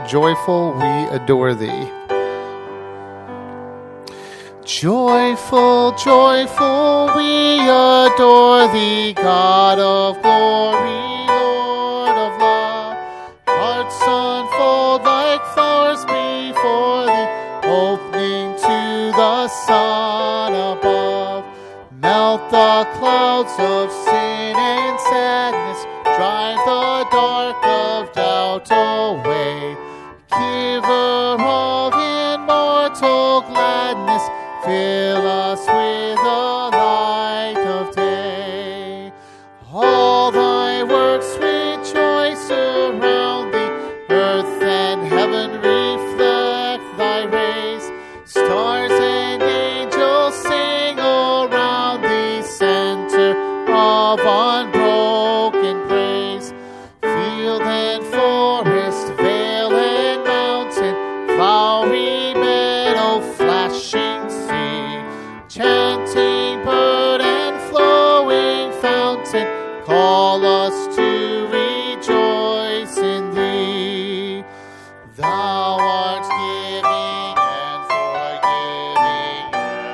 Joyful we adore thee. Joyful, joyful we adore thee, God of glory, Lord of love. Hearts unfold like flowers before thee, opening to the sun above. Melt the clouds of sin and sadness, drive the dark of doubt away. Giver of immortal gladness, fill us with the light of day. All thy works rejoice around thee, earth and heaven reflect thy rays. Stars and angels sing around thee, center of unbroken praise. Field and forest, vale and mountain, flowery meadow, flashing sea, chanting bird and flowing fountain, call us to rejoice in thee. Thou art giving and forgiving,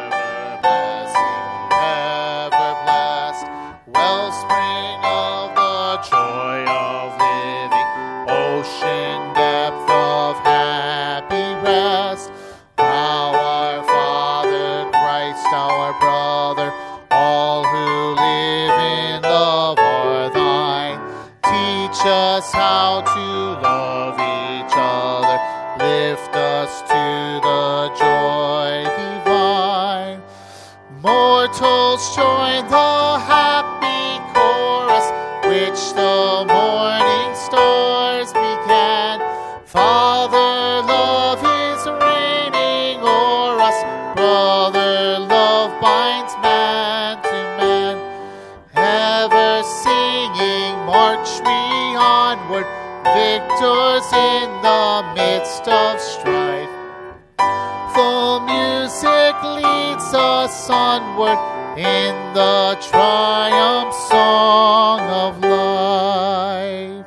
ever blessed, wellspring of the joy of living, ocean depth of happy rest. Thou our Father, Christ our brother, all who live in love are thine. Teach us how to love each other, lift us to the joy divine. Mortals join the happy chorus, which the morning stars began. Father love is reigning o'er us, brother love binds man to man. Ever singing march we onward, victors in the midst of strife. Full music leads us onward in the triumph song of life.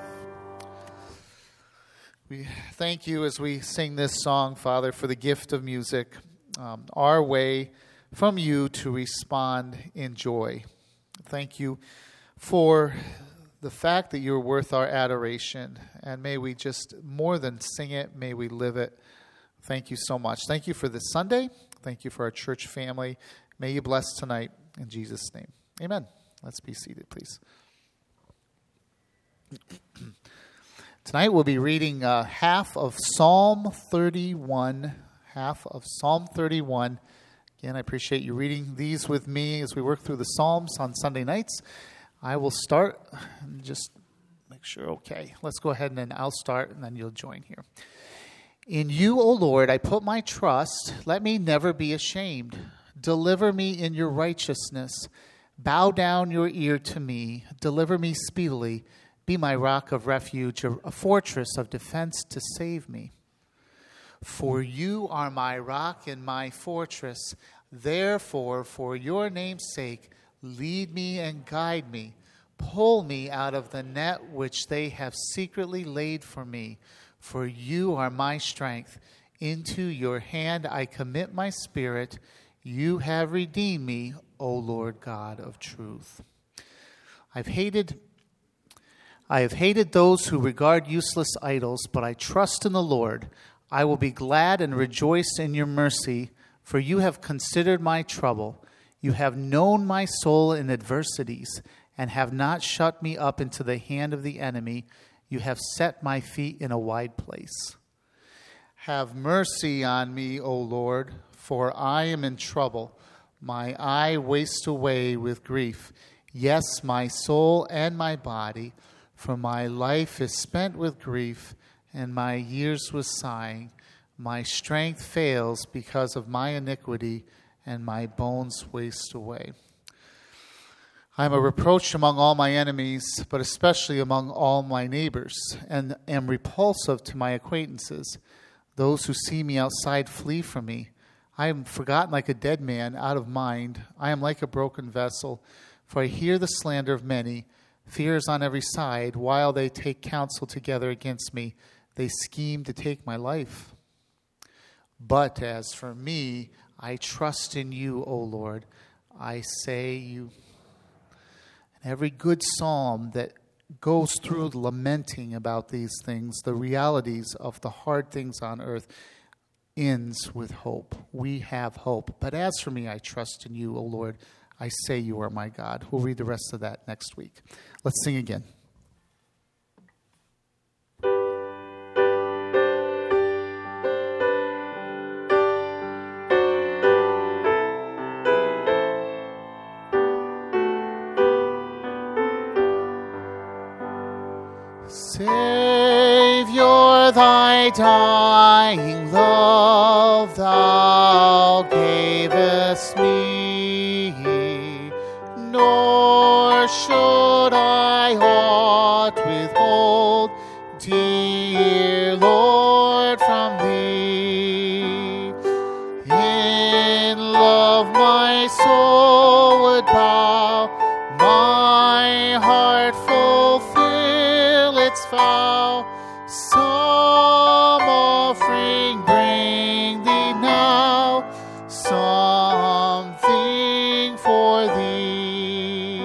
We thank you as we sing this song, Father, for the gift of music, our way from you to respond in joy. Thank you for the fact that you're worth our adoration, and may we just more than sing it, may we live it. Thank you so much. Thank you for this Sunday. Thank you for our church family. May you bless tonight in Jesus' name. Amen. Let's be seated, please. Tonight we'll be reading half of Psalm 31. Half of Psalm 31. Again, I appreciate you reading these with me as we work through the Psalms on Sunday nights. I will start and just make sure, okay. Let's go ahead and then I'll start and then you'll join here. In you, O Lord, I put my trust. Let me never be ashamed. Deliver me in your righteousness. Bow down your ear to me. Deliver me speedily. Be my rock of refuge, a fortress of defense to save me. For you are my rock and my fortress. Therefore, for your name's sake, lead me and guide me. Pull me out of the net which they have secretly laid for me. For you are my strength. Into your hand I commit my spirit. You have redeemed me, O Lord God of truth. I have hated those who regard useless idols, but I trust in the Lord. I will be glad and rejoice in your mercy, for you have considered my trouble. You have known my soul in adversities, and have not shut me up into the hand of the enemy. You have set my feet in a wide place. Have mercy on me, O Lord, for I am in trouble. My eye wastes away with grief. Yes, my soul and my body, for my life is spent with grief, and my years with sighing. My strength fails because of my iniquity, and my bones waste away. I am a reproach among all my enemies, but especially among all my neighbors, and am repulsive to my acquaintances. Those who see me outside flee from me. I am forgotten like a dead man, out of mind. I am like a broken vessel, for I hear the slander of many. Fear is on every side, while they take counsel together against me. They scheme to take my life. But as for me, I trust in you, O Lord. I say you. And every good psalm that goes through lamenting about these things, the realities of the hard things on earth, ends with hope. We have hope. But as for me, I trust in you, O Lord. I say you are my God. We'll read the rest of that next week. Let's sing again. Savior, thy dying love thou gavest me, nor should I aught withhold, dear Lord, from thee. In love my soul would bow, my heart fulfill its vow. Some offering bring thee now, something for thee.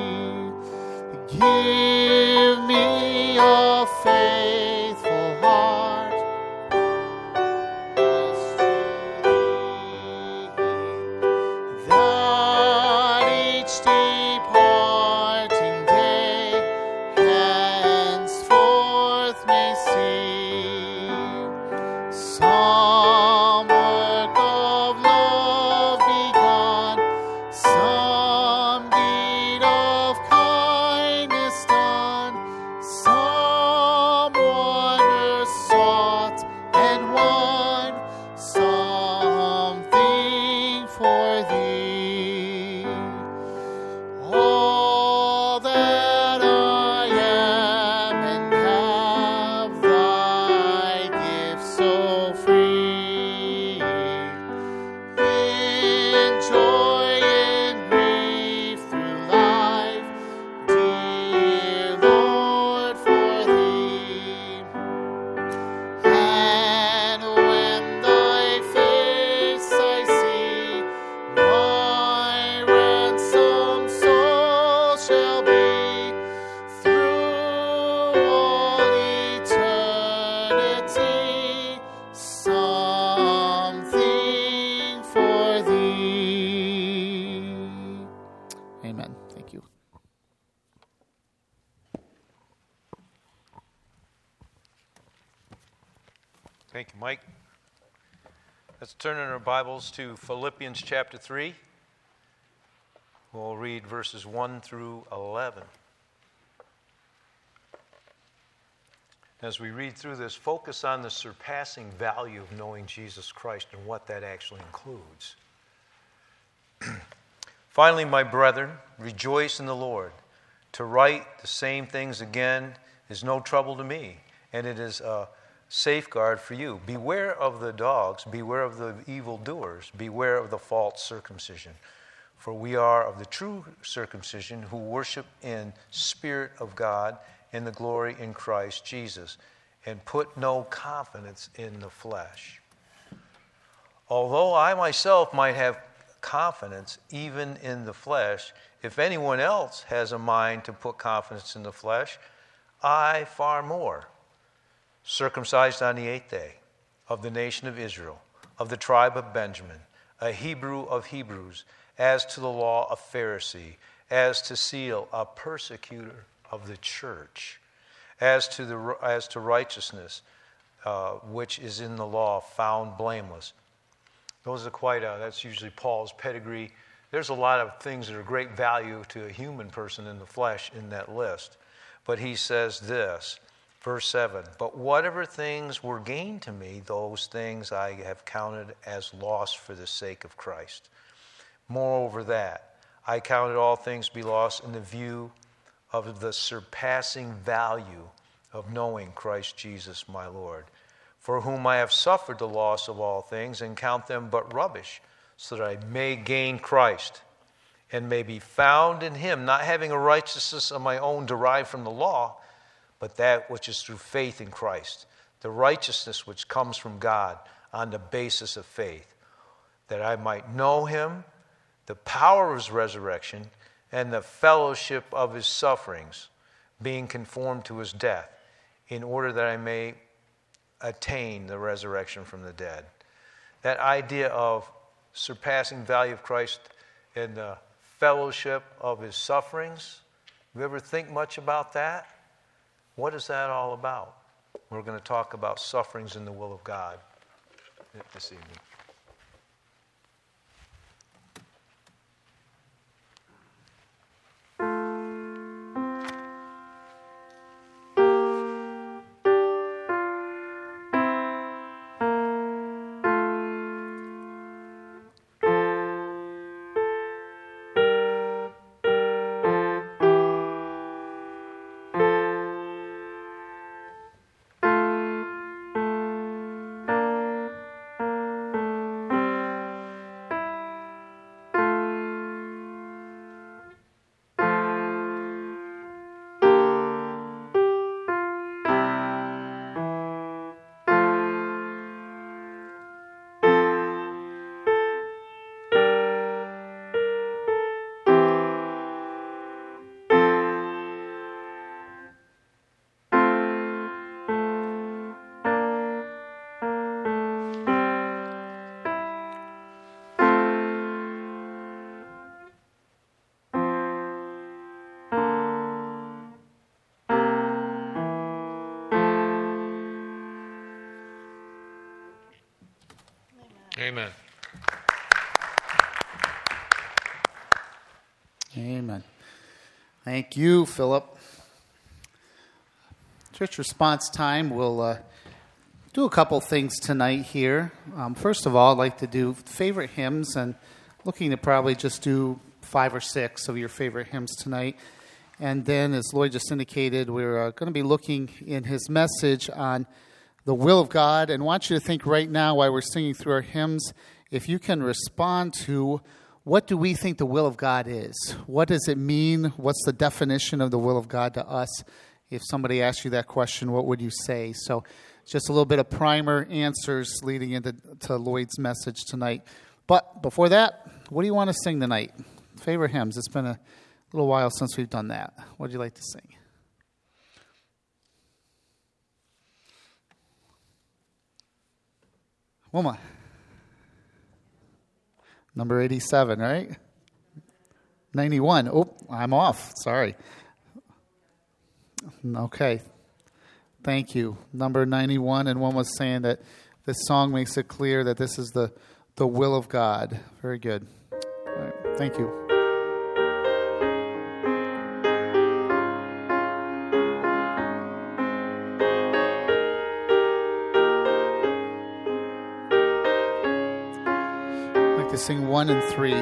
Give me a faithful heart, yes, to thee, that each departing day henceforth may see some work of love begun, some deed of kindness done, some wonder sought and won, something for thee. All that I am and have, thy gift so free. In joy and grief through life, dear Lord, for thee. And when thy face I see, my ransom soul shall be through all eternity, something for thee. Amen. Thank you. Thank you, Mike. Let's turn in our Bibles to Philippians chapter 3. We'll read verses 1 through 11. As we read through this, focus on the surpassing value of knowing Jesus Christ and what that actually includes. Finally, my brethren, rejoice in the Lord. To write the same things again is no trouble to me, and it is a safeguard for you. Beware of the dogs, beware of the evildoers, beware of the false circumcision. For we are of the true circumcision who worship in spirit of God and the glory in Christ Jesus, and put no confidence in the flesh. Although I myself might have confidence even in the flesh, if anyone else has a mind to put confidence in the flesh, I far more. Circumcised on the 8th day, of the nation of Israel, of the tribe of Benjamin, a Hebrew of Hebrews, as to the law, a Pharisee, as to seal, a persecutor of the church, as to righteousness, which is in the law, found blameless. Those are that's usually Paul's pedigree. There's a lot of things that are great value to a human person in the flesh in that list. But he says this, verse 7, but whatever things were gained to me, those things I have counted as loss for the sake of Christ. Moreover that, I counted all things to be lost in the view of the surpassing value of knowing Christ Jesus my Lord, for whom I have suffered the loss of all things, and count them but rubbish, so that I may gain Christ, and may be found in him, not having a righteousness of my own derived from the law, but that which is through faith in Christ, the righteousness which comes from God on the basis of faith, that I might know him, the power of his resurrection, and the fellowship of his sufferings, being conformed to his death, in order that I may attain the resurrection from the dead. That idea of surpassing value of Christ and the fellowship of his sufferings, you ever think much about that? What is that all about? We're going to talk about sufferings in the will of God this evening. Amen. Amen. Thank you, Philip. Church response time. We'll do a couple things tonight here. First of all, I'd like to do favorite hymns, and looking to probably just do 5 or 6 of your favorite hymns tonight. And then, as Lloyd just indicated, we're going to be looking in his message on the will of God, and I want you to think right now while we're singing through our hymns, if you can respond to what do we think the will of God is? What does it mean? What's the definition of the will of God to us? If somebody asks you that question, what would you say? So just a little bit of primer answers leading into Lloyd's message tonight. But before that, what do you want to sing tonight? Favorite hymns. It's been a little while since we've done that. What would you like to sing? Wilma. Number 87, right? 91. Oh, I'm off. Sorry. Okay. Thank you. Number 91, and one was saying that this song makes it clear that this is the will of God. Very good. All right. Thank you. To sing 1 and 3.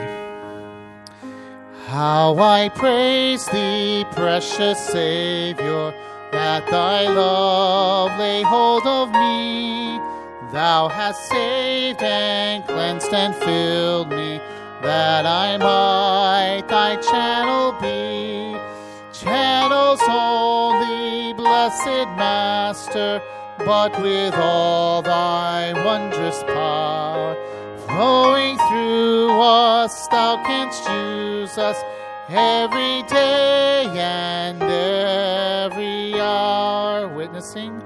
How I praise thee, precious Savior, that thy love lay hold of me. Thou hast saved and cleansed and filled me, that I might thy channel be. Channels only, blessed Master, but with all thy wondrous power, flowing through us, thou canst use us every day and every hour. Witnessing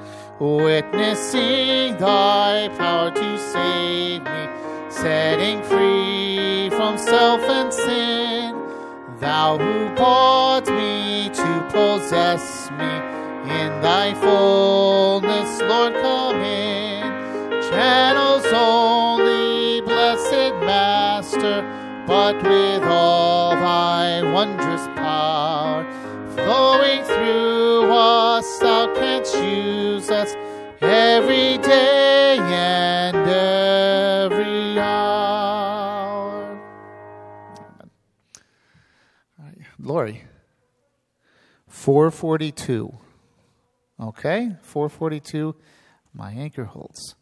thy power to save me, setting free from self and sin. Thou who bought me to possess me, in thy fullness, Lord, come in. Channels only, blessed Master, but with all thy wondrous power, flowing through us, thou canst use us every day and every hour. Amen. All right, Lori, 442. Okay, 442, my anchor holds.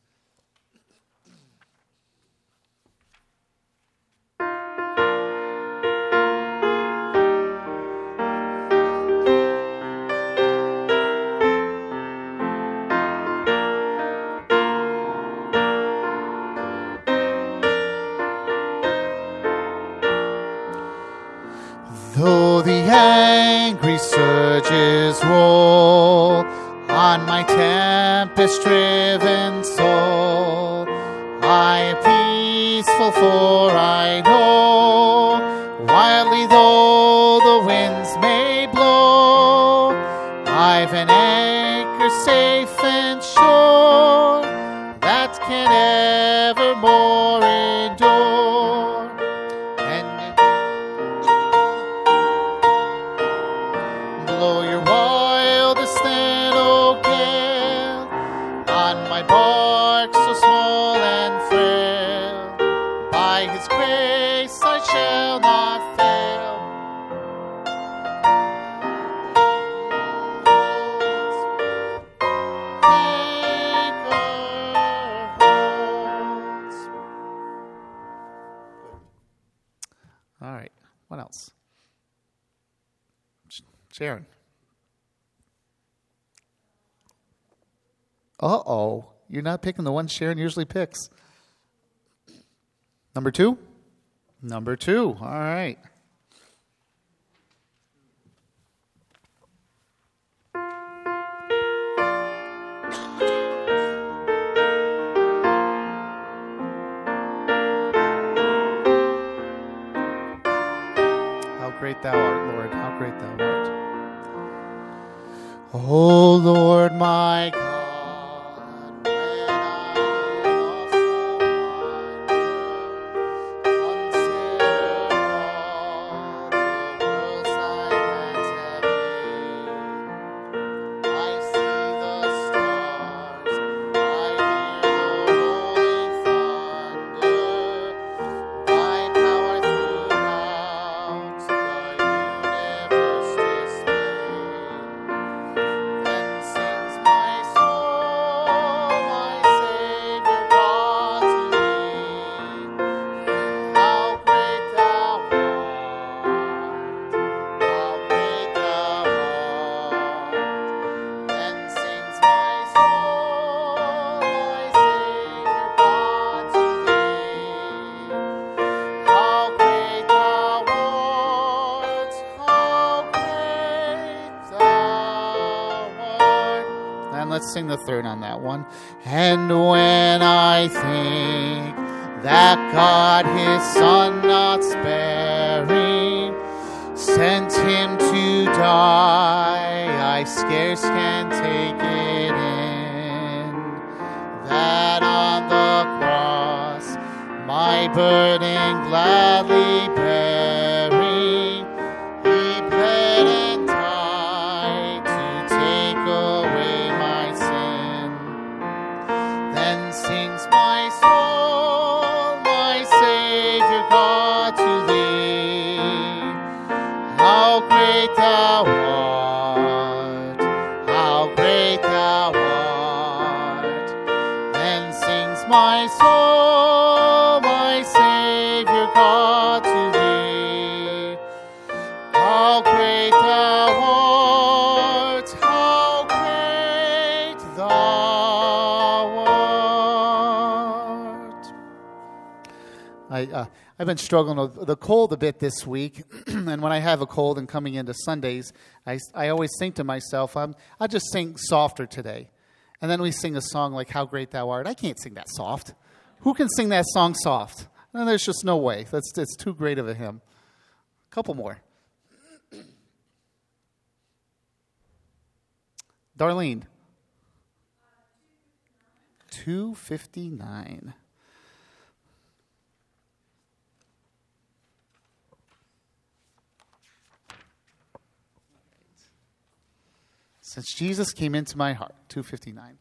Though the angry surges roll on my tempest-driven soul, I am peaceful, for I know, wildly though the winds may blow, I've an anchor safe and sure that can evermore endure. And blow your wildest then, O gale, on my bark so small and frail. By his grace I shall not fail. All right, what else? Sharon. Uh-oh, you're not picking the one Sharon usually picks. Number 2? Number 2, all right. How great thou art, Lord, how great thou art. O Lord my God, when I lost the wonder, consider all the worlds thy hands have made. I see the stars, I hear the rolling thunder, thy power throughout the universe displayed. Then sings my soul, my Savior God, to thee. How great thou art, how great thou art. Then sings my soul, my Savior God, to thee. How great thou art, how great thou art. And let's sing the third on that one. And when I think that God his Son not sparing sent him to die, I scarce can take it in, that on the cross my burden gladly bearing, he bled and died to take away my sin. Then sings my soul, my Savior God, to thee. How great thou art, how great thou art. Then sings my soul, my Savior God, to thee. How great thou art, how great thou art. I've been struggling with the cold a bit this week, and when I have a cold and coming into Sundays, I always think to myself, I'll just sing softer today. And then we sing a song like How Great Thou Art. I can't sing that soft. Who can sing that song soft? No, there's just no way. It's too great of a hymn. A couple more. Darlene. 259. Since Jesus came into my heart, 259.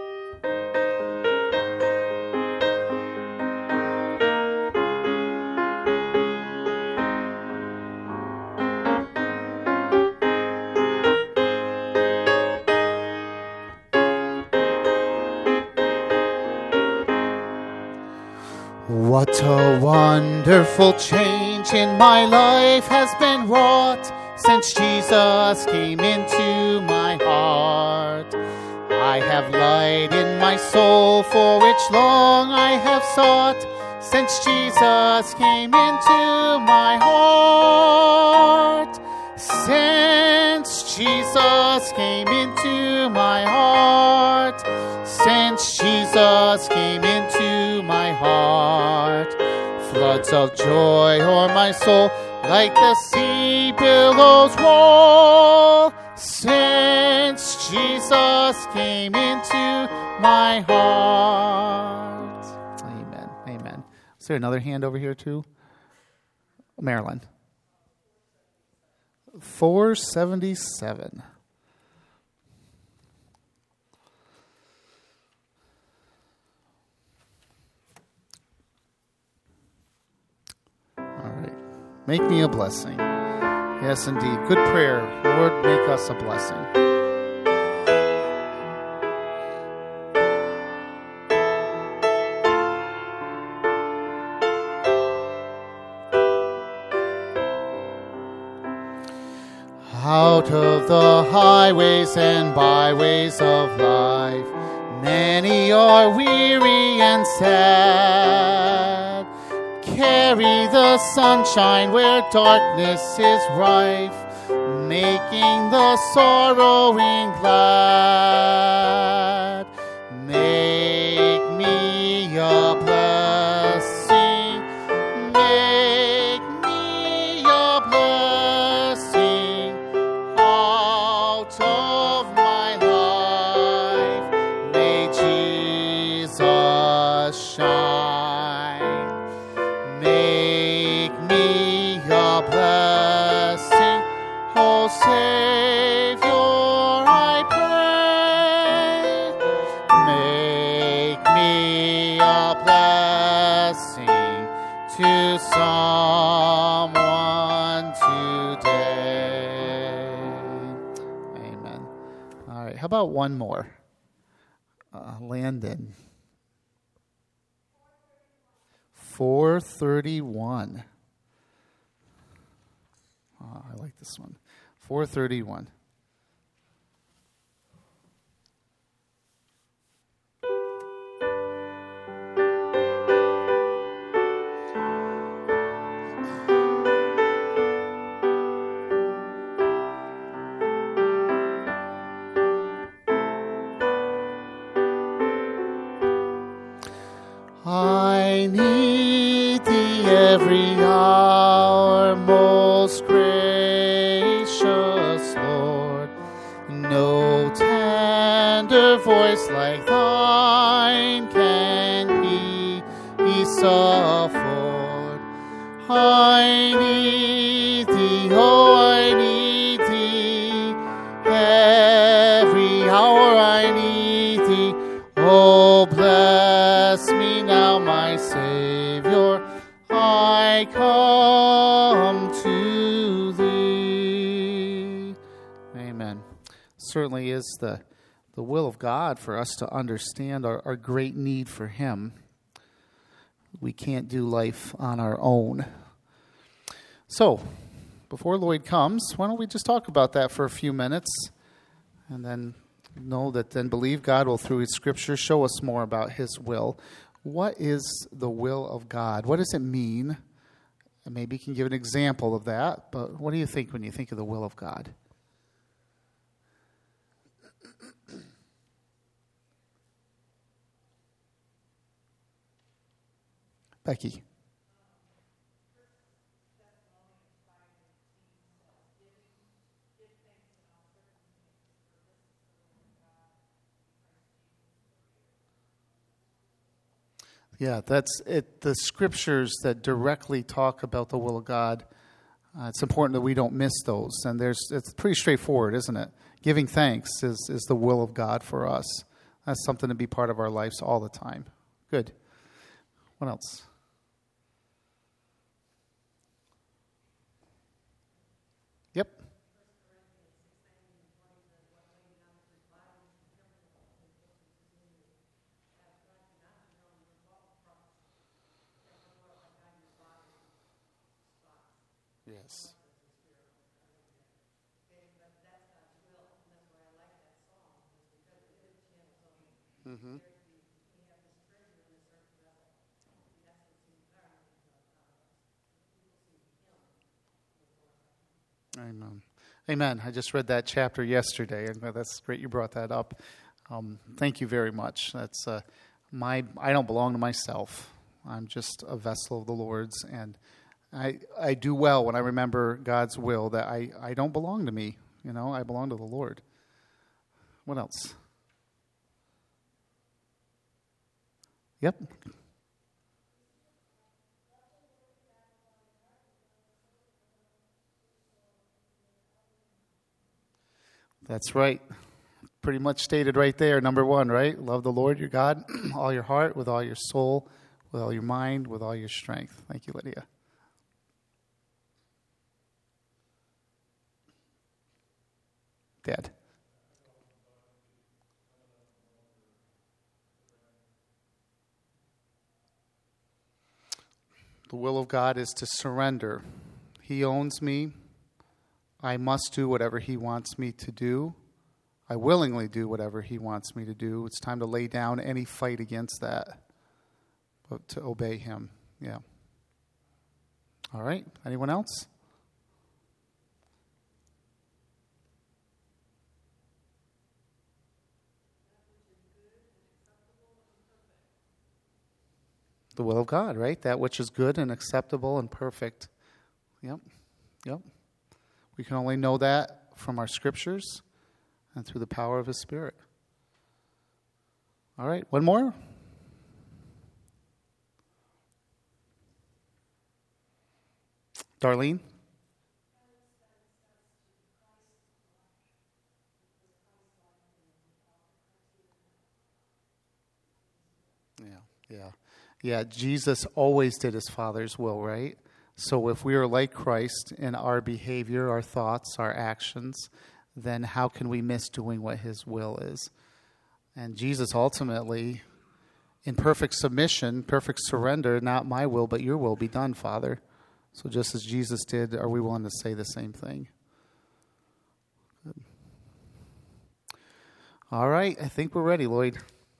What a wonderful change in my life has been wrought since Jesus came into my heart. I have light in my soul for which long I have sought, since Jesus came into my heart. Since Jesus came into my heart. Since Jesus came into my heart. Floods of joy o'er my soul, like the sea billows roll. Since Jesus came into my heart. Amen. Amen. Is there another hand over here too? Marilyn. 477. All right. Make me a blessing. Yes, indeed. Good prayer. Lord, make us a blessing. Out of the highways and byways of life, many are weary and sad. Carry the sunshine where darkness is rife, making the sorrowing glad. Make me a blessing, make me a blessing out of my life. May Jesus shine. Make me a blessing, oh Savior, I pray. Make me a blessing to someone today. Amen. All right, how about one more? Landon. 431. Oh, I like this one. 431. I need thee every hour, most gracious Lord. No tender voice like thine can peace afford. I need thee, oh, I need thee. Every hour I need thee. Oh, bless me now, my Savior. I come to thee. Amen. Certainly is the will of God for us to understand our great need for Him. We can't do life on our own. So, before Lloyd comes, why don't we just talk about that for a few minutes, and then know that then believe God will, through His Scripture, show us more about His will. What is the will of God? What does it mean? And maybe you can give an example of that, but what do you think when you think of the will of God? Becky. Yeah, that's it. The scriptures that directly talk about the will of God, it's important that we don't miss those. And it's pretty straightforward, isn't it? Giving thanks is the will of God for us. That's something to be part of our lives all the time. Good. What else? Yep. Yes. Mm-hmm. Amen. I just read that chapter yesterday, and that's great you brought that up. Thank you very much. That's I don't belong to myself. I'm just a vessel of the Lord's, and I do well when I remember God's will, that I don't belong to me. I belong to the Lord. What else? Yep. That's right. Pretty much stated right there, number one, right? Love the Lord your God, all your heart, with all your soul, with all your mind, with all your strength. Thank you, Lydia. Dad. The will of God is to surrender. He owns me. I must do whatever He wants me to do. I willingly do whatever He wants me to do. It's time to lay down any fight against that, but to obey Him. Yeah. All right. Anyone else? The will of God, right? That which is good and acceptable and perfect. Yep. Yep. We can only know that from our scriptures and through the power of His Spirit. All right, one more. Darlene? Yeah, Jesus always did His Father's will, right? So if we are like Christ in our behavior, our thoughts, our actions, then how can we miss doing what His will is? And Jesus ultimately, in perfect submission, perfect surrender, not my will, but your will be done, Father. So just as Jesus did, are we willing to say the same thing? Good. All right, I think we're ready, Lloyd.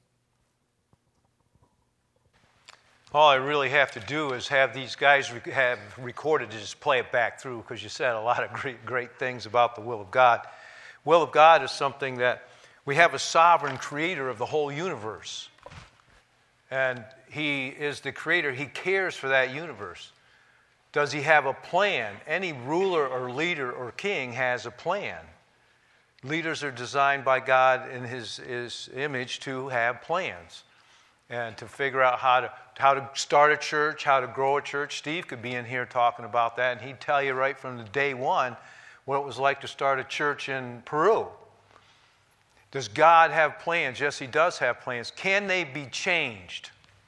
All I really have to do is have these guys have recorded to just play it back through, because you said a lot of great things about the will of God. Will of God is something that we have a sovereign creator of the whole universe. And He is the creator. He cares for that universe. Does He have a plan? Any ruler or leader or king has a plan. Leaders are designed by God in His image to have plans and to figure out how to start a church, how to grow a church. Steve could be in here talking about that, and he'd tell you right from the day one what it was like to start a church in Peru. Does God have plans? Yes, He does have plans. Can they be changed?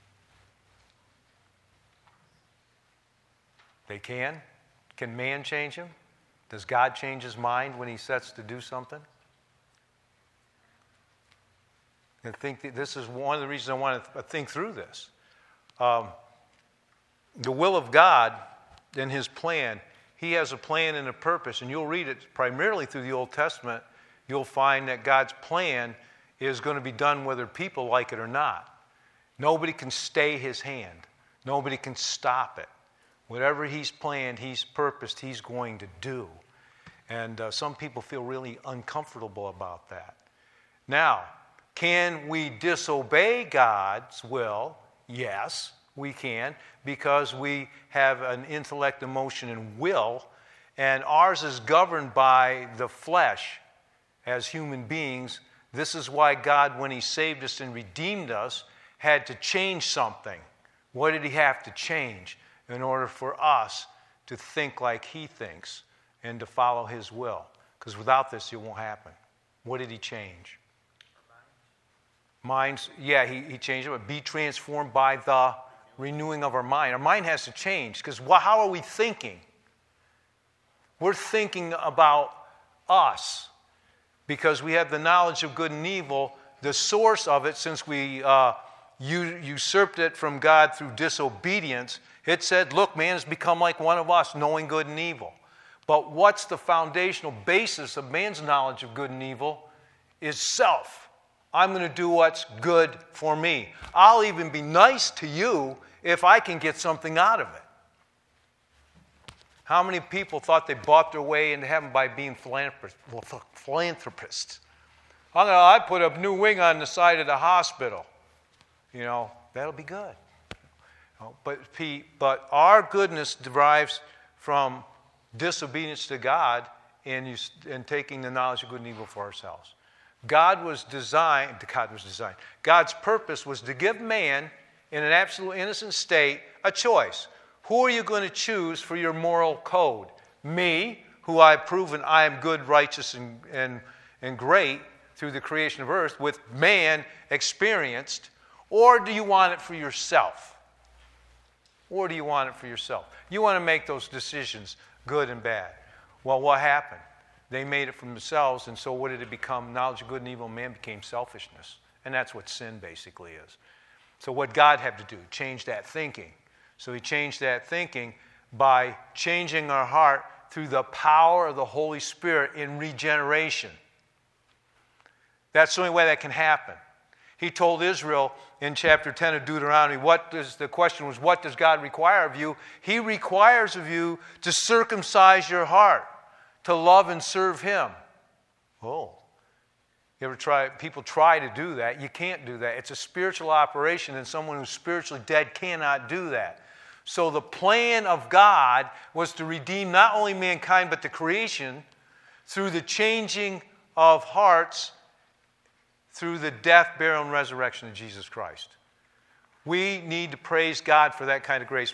They can. Can man change him? Does God change His mind when He sets to do something? I think that this is one of the reasons I want to think through this. The will of God and His plan, He has a plan and a purpose, and you'll read it primarily through the Old Testament. You'll find that God's plan is going to be done whether people like it or not. Nobody can stay His hand. Nobody can stop it. Whatever He's planned, He's purposed, He's going to do. And some people feel really uncomfortable about that. Now, can we disobey God's will? Yes, we can, because we have an intellect, emotion, and will, and ours is governed by the flesh as human beings. This is why God, when He saved us and redeemed us, had to change something. What did He have to change in order for us to think like He thinks and to follow His will? Because without this, it won't happen. What did He change? Minds, yeah, he changed it, but be transformed by the renewing of our mind. Our mind has to change, because how are we thinking? We're thinking about us, because we have the knowledge of good and evil, the source of it, since we usurped it from God through disobedience. It said, look, man has become like one of us, knowing good and evil. But what's the foundational basis of man's knowledge of good and evil? Is self. I'm going to do what's good for me. I'll even be nice to you if I can get something out of it. How many people thought they bought their way into heaven by being philanthropists? I put a new wing on the side of the hospital. That'll be good. But our goodness derives from disobedience to God and taking the knowledge of good and evil for ourselves. God's purpose was to give man in an absolute innocent state a choice. Who are you going to choose for your moral code? Me, who I've proven I am good, righteous, and great through the creation of earth, with man experienced, or do you want it for yourself? Or do you want it for yourself? You want to make those decisions, good and bad. Well, what happened? They made it for themselves, and so what did it become? Knowledge of good and evil, man became selfishness. And that's what sin basically is. So what God had to do, change that thinking. So he changed that thinking by changing our heart through the power of the Holy Spirit in regeneration. That's the only way that can happen. He told Israel in chapter 10 of Deuteronomy, the question was, what does God require of you? He requires of you to circumcise your heart, to love and serve him. Oh. People try to do that. You can't do that. It's a spiritual operation, and someone who's spiritually dead cannot do that. So the plan of God was to redeem not only mankind, but the creation through the changing of hearts through the death, burial, and resurrection of Jesus Christ. We need to praise God for that kind of grace.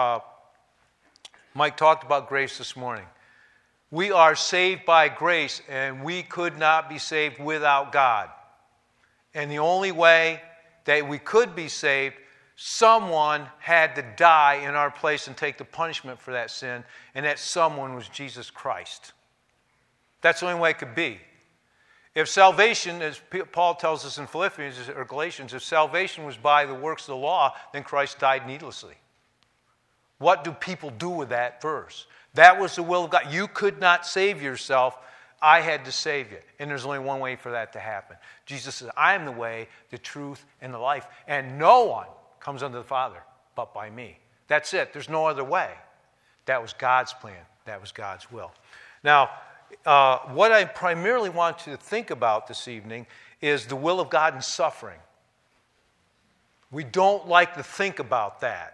Mike talked about grace this morning. We are saved by grace, and we could not be saved without God. And the only way that we could be saved, someone had to die in our place and take the punishment for that sin, and that someone was Jesus Christ. That's the only way it could be. If salvation, as Paul tells us in Philippians or Galatians, if salvation was by the works of the law, then Christ died needlessly. What do people do with that verse? That was the will of God. You could not save yourself. I had to save you. And there's only one way for that to happen. Jesus says, I am the way, the truth, and the life. And no one comes unto the Father but by me. That's it. There's no other way. That was God's plan. That was God's will. Now, what I primarily want you to think about this evening is the will of God in suffering. We don't like to think about that.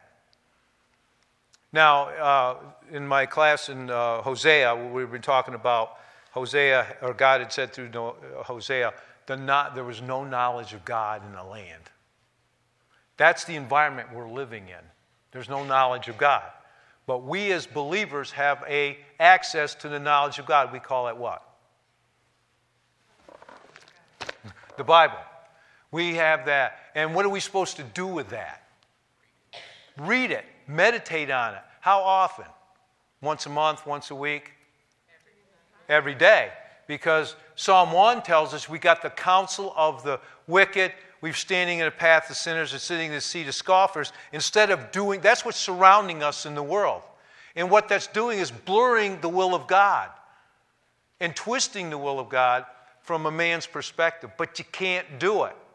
Now, in my class in Hosea, we've been talking about Hosea, or God had said through Hosea, there was no knowledge of God in the land. That's the environment we're living in. There's no knowledge of God. But we as believers have access to the knowledge of God. We call it what? The Bible. We have that. And what are we supposed to do with that? Read it. Meditate on it. How often? Once a month, once a week? Every day. Because Psalm 1 tells us we got the counsel of the wicked. We're standing in the path of sinners and sitting in the seat of scoffers. Instead of doing, that's what's surrounding us in the world. And what that's doing is blurring the will of God and twisting the will of God from a man's perspective. But you can't do it.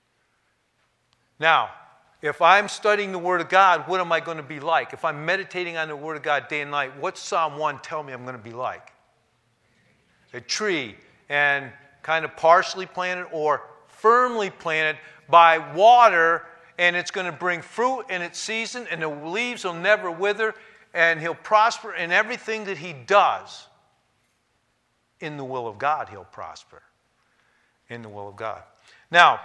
Now, if I'm studying the Word of God, what am I going to be like? If I'm meditating on the Word of God day and night, what's Psalm 1 tell me I'm going to be like? A tree, and kind of partially planted or firmly planted by water, and it's going to bring fruit in its season, and the leaves will never wither, and he'll prosper in everything that he does. In the will of God, he'll prosper. In the will of God. Now,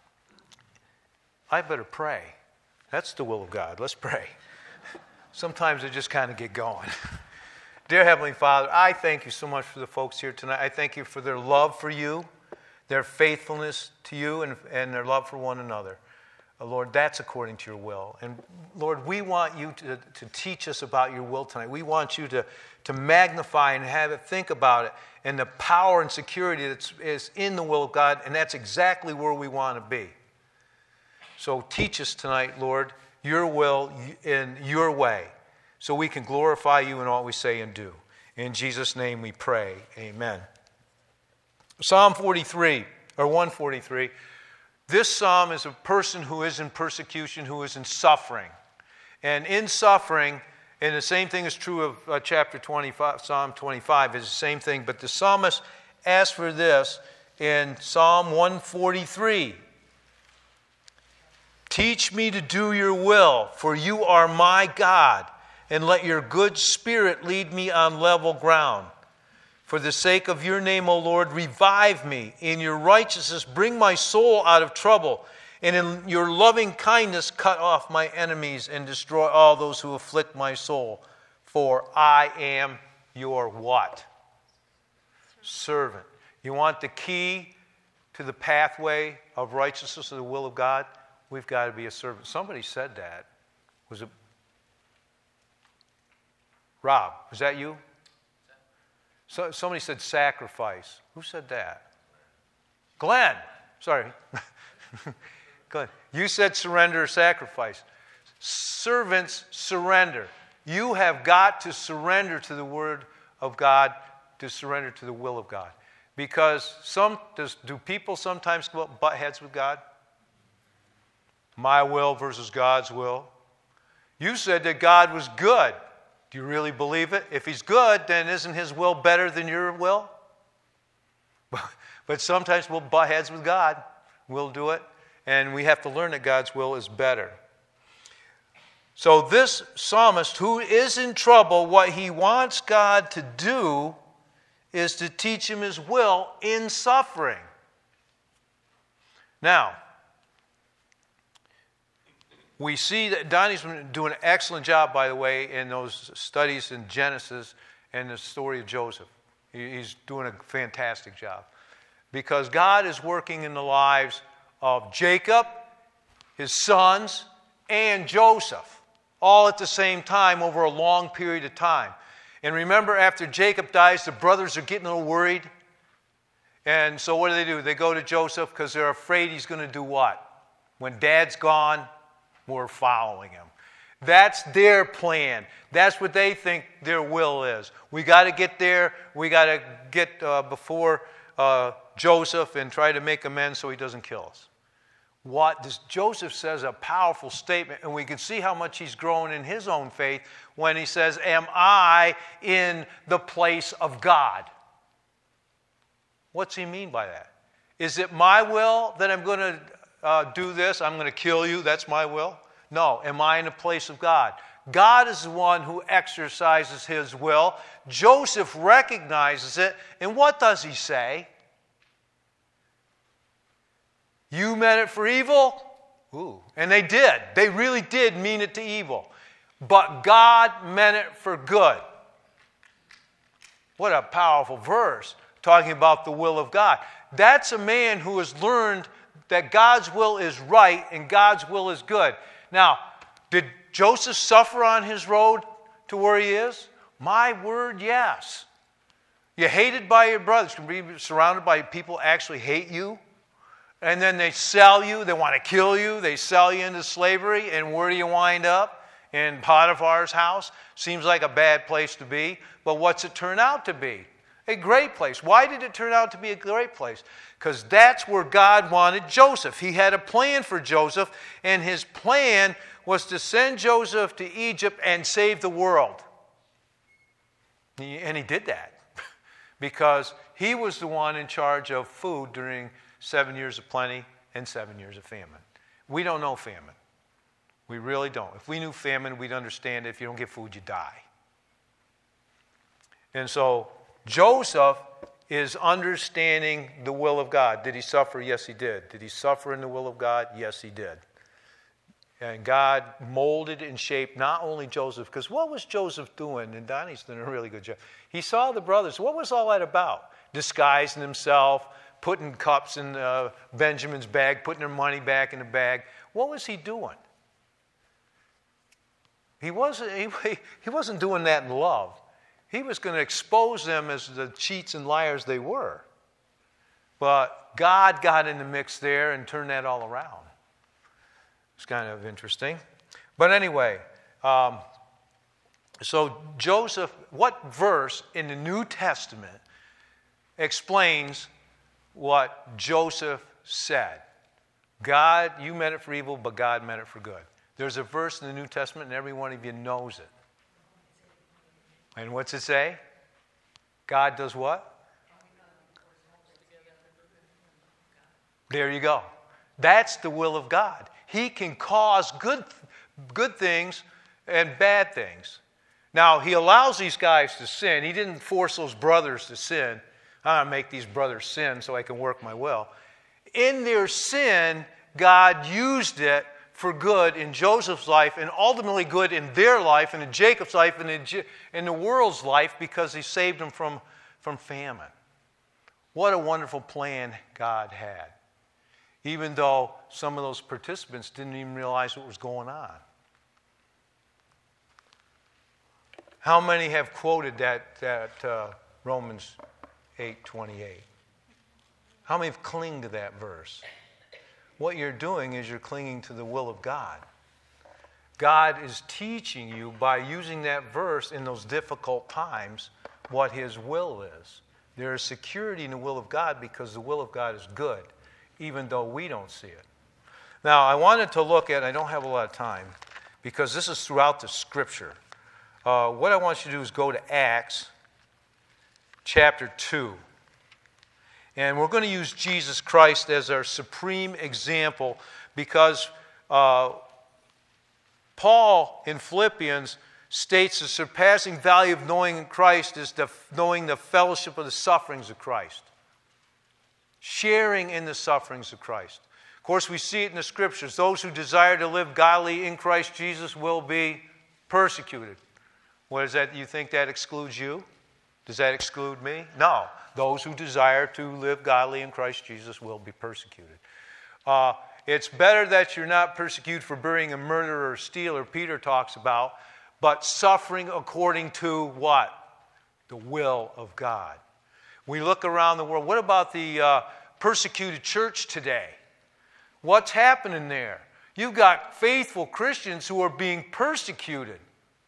I better pray. That's the will of God. Let's pray. Sometimes I just kind of get going. Dear Heavenly Father, I thank you so much for the folks here tonight. I thank you for their love for you, their faithfulness to you, and their love for one another. Lord, that's according to your will. And Lord, we want you to teach us about your will tonight. We want you to magnify and have it think about it and the power and security that is in the will of God, and that's exactly where we want to be. So teach us tonight, Lord, your will in your way, so we can glorify you in all we say and do. In Jesus' name we pray. Amen. Psalm 43, or 143. This psalm is a person who is in persecution, who is in suffering. And in suffering, And the same thing is true of chapter 25, Psalm 25 is the same thing. But the psalmist asked for this in Psalm 143. Teach me to do your will, for you are my God, and let your good spirit lead me on level ground. For the sake of your name, O Lord, revive me. In your righteousness, bring my soul out of trouble. And in your loving kindness, cut off my enemies and destroy all those who afflict my soul. For I am your what? Servant. You want the key to the pathway of righteousness, of the will of God? We've got to be a servant. Somebody said that. Was it Rob? Was that you? So, somebody said sacrifice. Who said that? Glenn. Sorry. Glenn. You said surrender or sacrifice. Servants surrender. You have got to surrender to the Word of God, to surrender to the will of God. Because do people sometimes butt heads with God? My will versus God's will. You said that God was good. Do you really believe it? If He's good, then isn't His will better than your will? But sometimes we'll butt heads with God. We'll do it. And we have to learn that God's will is better. So this psalmist who is in trouble, what he wants God to do is to teach him His will in suffering. Now, we see that Donnie's been doing an excellent job, by the way, in those studies in Genesis and the story of Joseph. He's doing a fantastic job. Because God is working in the lives of Jacob, his sons, and Joseph, all at the same time over a long period of time. And remember, after Jacob dies, the brothers are getting a little worried. And so what do? They go to Joseph because they're afraid he's going to do what? When Dad's gone, we're following him. That's their plan. That's what they think their will is. We got to get there. We got to get before Joseph and try to make amends so he doesn't kill us. Joseph says a powerful statement, and we can see how much he's grown in his own faith when he says, am I in the place of God? What's he mean by that? Is it my will that I'm going to do this? I'm going to kill you. That's my will? No. Am I in the place of God? God is the one who exercises His will. Joseph recognizes it. And what does he say? You meant it for evil? Ooh. And they did. They really did mean it to evil. But God meant it for good. What a powerful verse talking about the will of God. That's a man who has learned that God's will is right and God's will is good. Now, did Joseph suffer on his road to where he is? My word, yes. You're hated by your brothers. You can be surrounded by people who actually hate you. And then they sell you. They want to kill you. They sell you into slavery. And where do you wind up? In Potiphar's house. Seems like a bad place to be. But what's it turn out to be? A great place. Why did it turn out to be a great place? Because that's where God wanted Joseph. He had a plan for Joseph, and his plan was to send Joseph to Egypt and save the world. And he did that because he was the one in charge of food during 7 years of plenty and 7 years of famine. We don't know famine. We really don't. If we knew famine, we'd understand it. If you don't get food, you die. And so Joseph is understanding the will of God. Did he suffer? Yes, he did. Did he suffer in the will of God? Yes, he did. And God molded and shaped not only Joseph, because what was Joseph doing? And Donnie's doing a really good job. He saw the brothers. What was all that about? Disguising himself, putting cups in Benjamin's bag, putting their money back in the bag. What was he doing? He wasn't doing that in love. He was going to expose them as the cheats and liars they were. But God got in the mix there and turned that all around. It's kind of interesting. But anyway, so Joseph, what verse in the New Testament explains what Joseph said? God, you meant it for evil, but God meant it for good. There's a verse in the New Testament, and every one of you knows it. And what's it say? God does what? There you go. That's the will of God. He can cause good things and bad things. Now, he allows these guys to sin. He didn't force those brothers to sin. I'm going to make these brothers sin so I can work my will. In their sin, God used it for good in Joseph's life and ultimately good in their life and in Jacob's life and in the world's life because he saved them from famine. What a wonderful plan God had. Even though some of those participants didn't even realize what was going on. How many have quoted that Romans 8:28? How many have clinged to that verse? What you're doing is you're clinging to the will of God. God is teaching you by using that verse in those difficult times what His will is. There is security in the will of God because the will of God is good, even though we don't see it. Now, I wanted to look at, I don't have a lot of time, because this is throughout the Scripture. What I want you to do is go to Acts chapter 2. And we're going to use Jesus Christ as our supreme example because Paul in Philippians states the surpassing value of knowing Christ is knowing the fellowship of the sufferings of Christ. Sharing in the sufferings of Christ. Of course, we see it in the Scriptures. Those who desire to live godly in Christ Jesus will be persecuted. What is that? You think that excludes you? Does that exclude me? No. Those who desire to live godly in Christ Jesus will be persecuted. It's better that you're not persecuted for being a murderer or stealer, Peter talks about, but suffering according to what? The will of God. We look around the world. What about the persecuted church today? What's happening there? You've got faithful Christians who are being persecuted.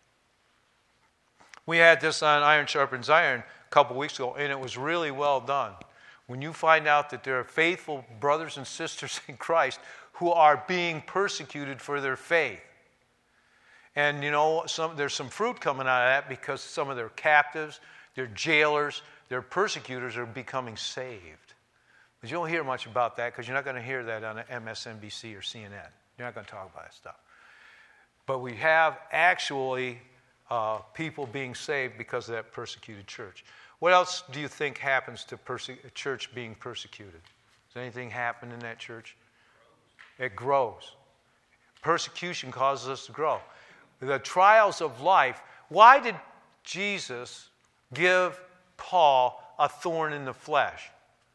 We had this on Iron Sharpens Iron a couple weeks ago, and it was really well done. When you find out that there are faithful brothers and sisters in Christ who are being persecuted for their faith. And you know, there's some fruit coming out of that because some of their captives, their jailers, their persecutors are becoming saved. But you don't hear much about that because you're not going to hear that on MSNBC or CNN. You're not going to talk about that stuff. But we have actually people being saved because of that persecuted church. What else do you think happens to a church being persecuted? Does anything happen in that church? It grows. Persecution causes us to grow. The trials of life. Why did Jesus give Paul a thorn in the flesh?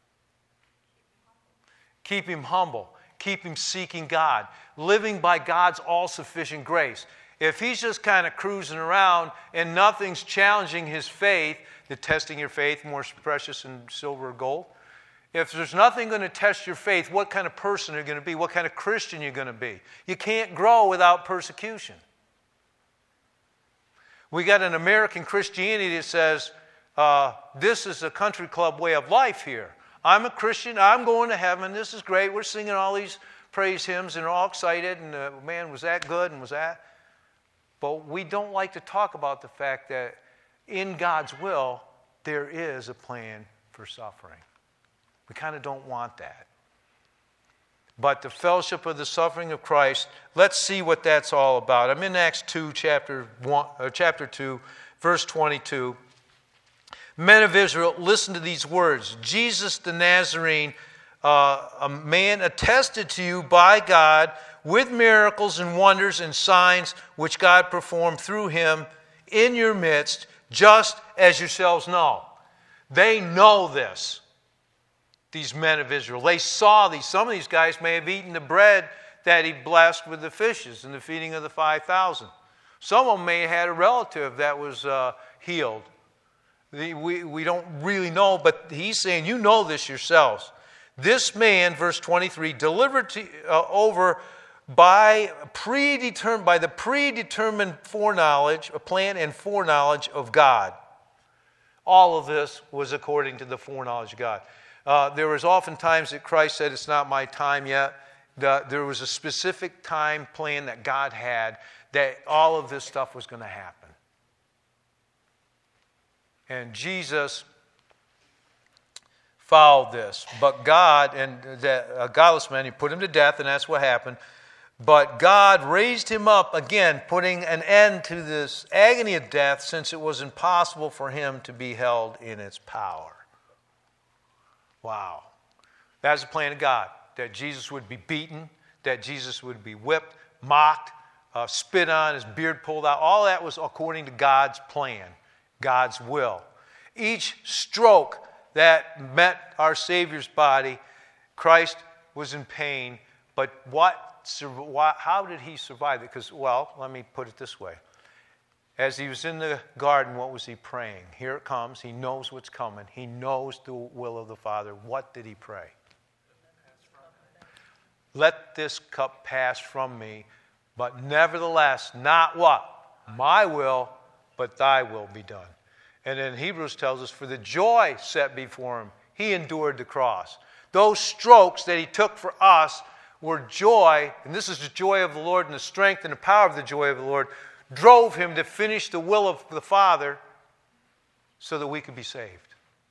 Keep him humble. Keep him seeking God. Living by God's all-sufficient grace. If he's just kind of cruising around and nothing's challenging his faith, the testing your faith more precious than silver or gold. If there's nothing going to test your faith, what kind of person are you going to be? What kind of Christian are you going to be? You can't grow without persecution. We got an American Christianity that says, this is a country club way of life here. I'm a Christian. I'm going to heaven. This is great. We're singing all these praise hymns and we're all excited. And man, was that good? And was that? But we don't like to talk about the fact that in God's will, there is a plan for suffering. We kind of don't want that. But the fellowship of the suffering of Christ, let's see what that's all about. I'm in Acts 2, chapter 2, verse 22. Men of Israel, listen to these words. Jesus the Nazarene, a man attested to you by God with miracles and wonders and signs which God performed through him in your midst, just as yourselves know. They know this, these men of Israel. They saw these. Some of these guys may have eaten the bread that he blessed with the fishes in the feeding of the 5,000. Some of them may have had a relative that was healed. We don't really know, but he's saying, you know this yourselves. This man, verse 23, delivered to, over by the predetermined foreknowledge, a plan and foreknowledge of God. All of this was according to the foreknowledge of God. There was often times that Christ said, it's not my time yet. There was a specific time plan that God had that all of this stuff was going to happen. And Jesus followed this. But God, and a godless man, he put him to death, and that's what happened. But God raised him up again, putting an end to this agony of death, since it was impossible for him to be held in its power. Wow. That's the plan of God, that Jesus would be beaten, that Jesus would be whipped, mocked, spit on, his beard pulled out. All that was according to God's plan, God's will. Each stroke that met our Savior's body, Christ was in pain, but how did he survive it? Because, well, let me put it this way. As he was in the garden, what was he praying? Here it comes. He knows what's coming. He knows the will of the Father. What did he pray? Let this cup pass from me, but nevertheless, not what? My will, but thy will be done. And then Hebrews tells us, for the joy set before him, he endured the cross. Those strokes that he took for us were joy, and this is the joy of the Lord, and the strength and the power of the joy of the Lord drove him to finish the will of the Father so that we could be saved.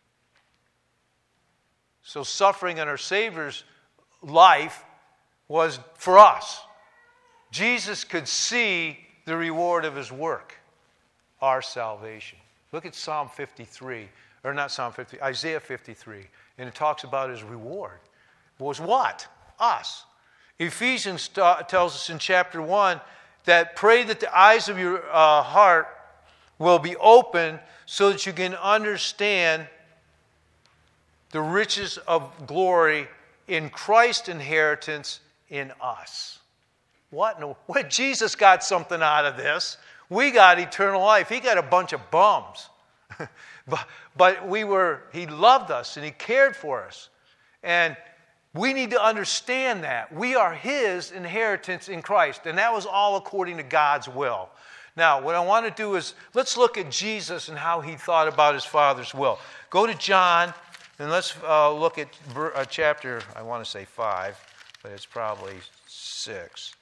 So suffering in our Savior's life was for us. Jesus could see the reward of his work, our salvation. Look at Psalm 53, or not Psalm 53, Isaiah 53, and it talks about his reward. Was what? Us. Ephesians tells us in chapter 1 that pray that the eyes of your heart will be open so that you can understand the riches of glory in Christ's inheritance in us. What? Jesus got something out of this. We got eternal life. He got a bunch of bums. but he loved us and he cared for us. And we need to understand that. We are his inheritance in Christ. And that was all according to God's will. Now, what I want to do is, let's look at Jesus and how he thought about his Father's will. Go to John, and let's look at chapter, I want to say 5, but it's probably 6.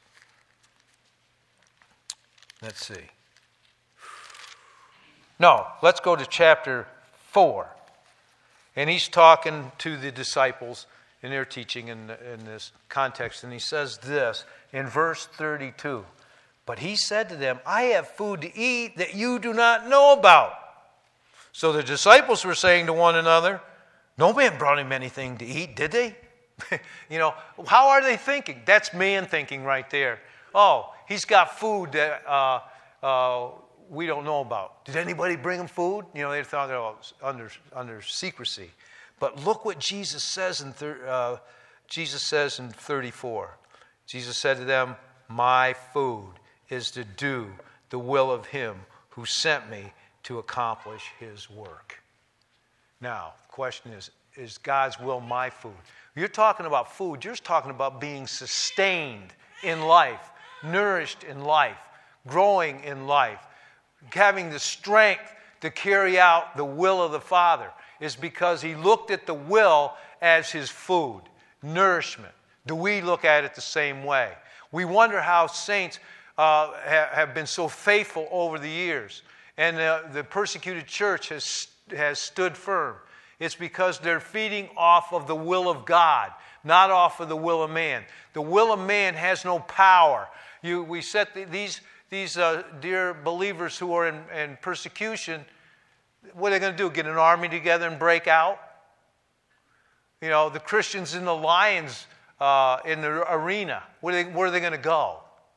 Let's see. No, let's go to chapter 4. And he's talking to the disciples, and they're teaching in this context. And he says this in verse 32. But he said to them, I have food to eat that you do not know about. So the disciples were saying to one another, no man brought him anything to eat, did they? How are they thinking? That's man thinking right there. Oh, he's got food that we don't know about. Did anybody bring him food? They thought it was under secrecy. But look what Jesus says in 34. Jesus said to them, my food is to do the will of him who sent me to accomplish his work. Now, the question is God's will my food? You're talking about food. You're talking about being sustained in life, nourished in life, growing in life, having the strength to carry out the will of the Father. Is because he looked at the will as his food, nourishment. Do we look at it the same way? We wonder how saints have been so faithful over the years. And the persecuted church has stood firm. It's because they're feeding off of the will of God, not off of the will of man. The will of man has no power. We set these dear believers who are in persecution. What are they going to do? Get an army together and break out? The Christians in the lions in the arena. Where are they going to go?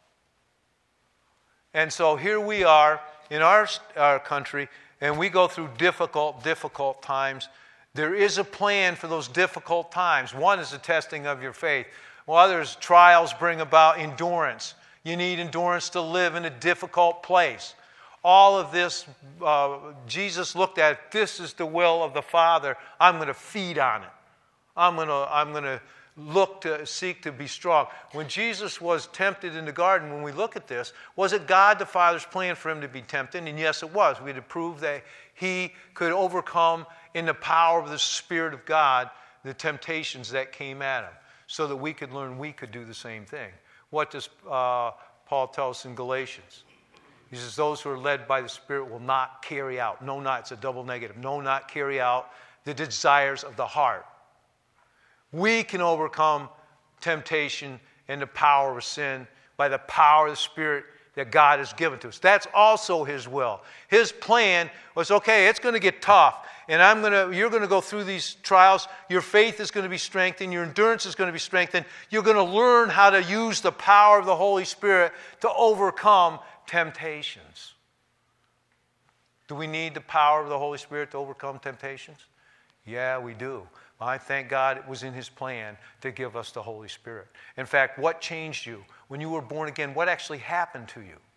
And so here we are in our country, and we go through difficult times. There is a plan for those difficult times. One is the testing of your faith. Well, others, trials bring about endurance. You need endurance to live in a difficult place. All of this, Jesus looked at it. This is the will of the Father. I'm going to feed on it. I'm going to look to seek to be strong. When Jesus was tempted in the garden, when we look at this, was it God the Father's plan for him to be tempted? And yes, it was. We had to prove that he could overcome in the power of the Spirit of God the temptations that came at him, so that we could learn we could do the same thing. What does Paul tell us in Galatians? He says, those who are led by the Spirit will not carry out. No, not, it's a double negative. No, not carry out the desires of the heart. We can overcome temptation and the power of sin by the power of the Spirit that God has given to us. That's also His will. His plan was, okay, it's going to get tough, and you're going to go through these trials. Your faith is going to be strengthened. Your endurance is going to be strengthened. You're going to learn how to use the power of the Holy Spirit to overcome temptations. Do we need the power of the Holy Spirit to overcome temptations? Yeah, we do. I thank God it was in His plan to give us the Holy Spirit. In fact, what changed you? When you were born again, what actually happened to you?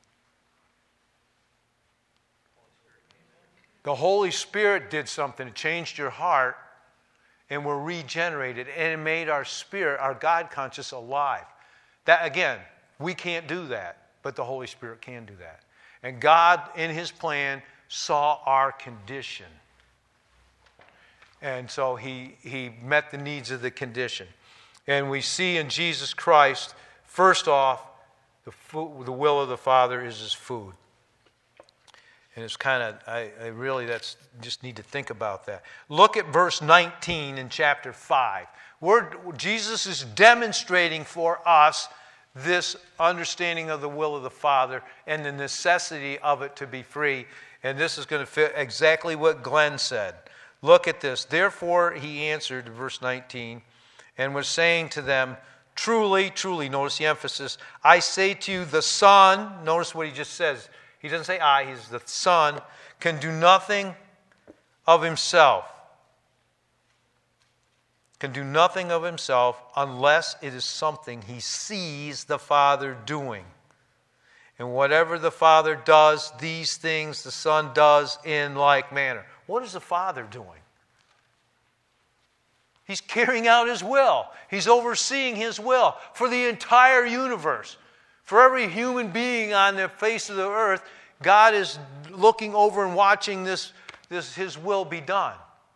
The Holy Spirit did something. It changed your heart, and we're regenerated, and it made our spirit, our God conscious, alive. That, again, we can't do that, but the Holy Spirit can do that. And God, in His plan, saw our condition. And so he met the needs of the condition. And we see in Jesus Christ, first off, the will of the Father is His food. And it's kind of, I really, just need to think about that. Look at verse 19 in chapter 5. Jesus is demonstrating for us this understanding of the will of the Father and the necessity of it to be free. And this is going to fit exactly what Glenn said. Look at this. Therefore, He answered, verse 19, and was saying to them, truly, truly, notice the emphasis, I say to you, the Son, notice what He just says. He doesn't say I, He's the Son, can do nothing of Himself. Can do nothing of Himself unless it is something He sees the Father doing. And whatever the Father does, these things the Son does in like manner. What is the Father doing? He's carrying out His will. He's overseeing His will for the entire universe. For every human being on the face of the earth, God is looking over and watching this His will be done.